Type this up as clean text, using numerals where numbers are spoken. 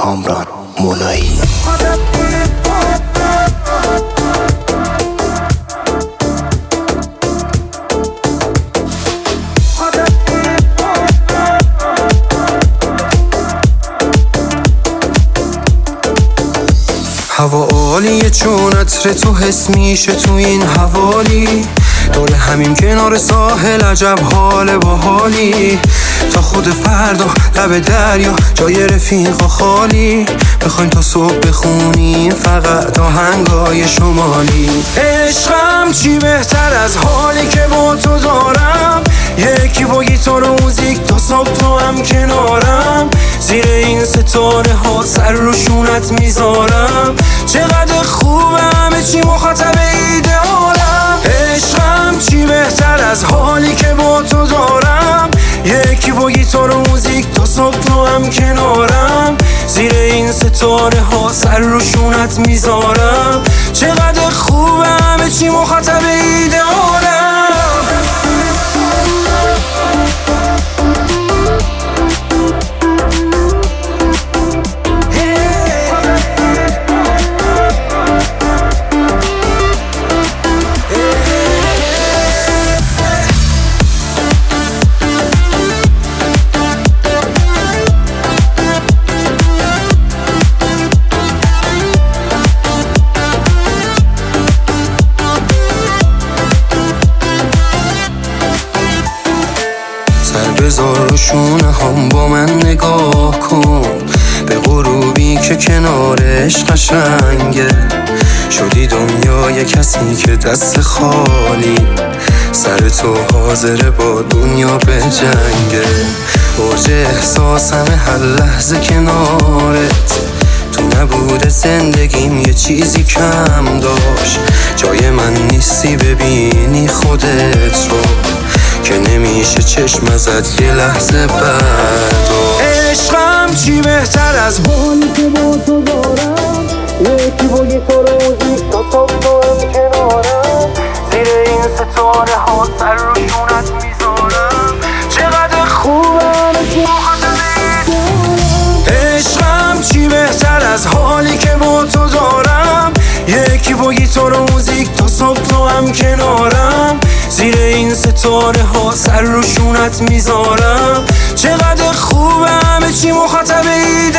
کامران مولایی. هوا عالیه چون عطر تو حس میشه تو این حوالی، دور همین کنار ساحل عجب حال باحالی، تا خود فردا لب دریا جای رفیقا خالی، بخوایم تا صبح بخونیم فقط آهنگای شمالی. عشقم چی بهتر از حالی که با تو دارم، یکی با گیتار و موزیک تا صبح تو هم کنارم، زیر این ستاره ها سر رو شونت میذارم، چقدر خوبه همه چی مخاطب ایدئالم. عشقم چی بهتر از حالی که با تو دارم، یکی با گیتار و موزیک تا صبح تو هم کنارم، زیر این ستاره ها سر رو شونت میذارم، چقدر خوبه همه چی مخاطب ایدئالم. بذار شونه هم با من نگاه کن، به غروبی که کنارش قشنگه، شدی دنیای کسی که دست خالی، سر تو حاضره با دنیا به جنگه، اوج احساسم هر لحظه کنارت، تو نبوده زندگیم یه چیزی کم داشت، جای من نیستی ببینی خودت رو، که نمیشه چشم ازت یه لحظه برداشت. عشقم چی بهتر از حالی که با تو دارم، یکی با گیتار و موزیک تا صبح تو هم کنارم، زیر این ستاره ها سر رو شونت میذارم، چقدر خوبم عشقم چی بهتر از حالی که با تو دارم، یکی با گیتار و موزیک تا صبح تو هم کنارم، زیر این ستاره ها سر رو شونت میذارم، چقدر خوبه همه چی مخاطب ایده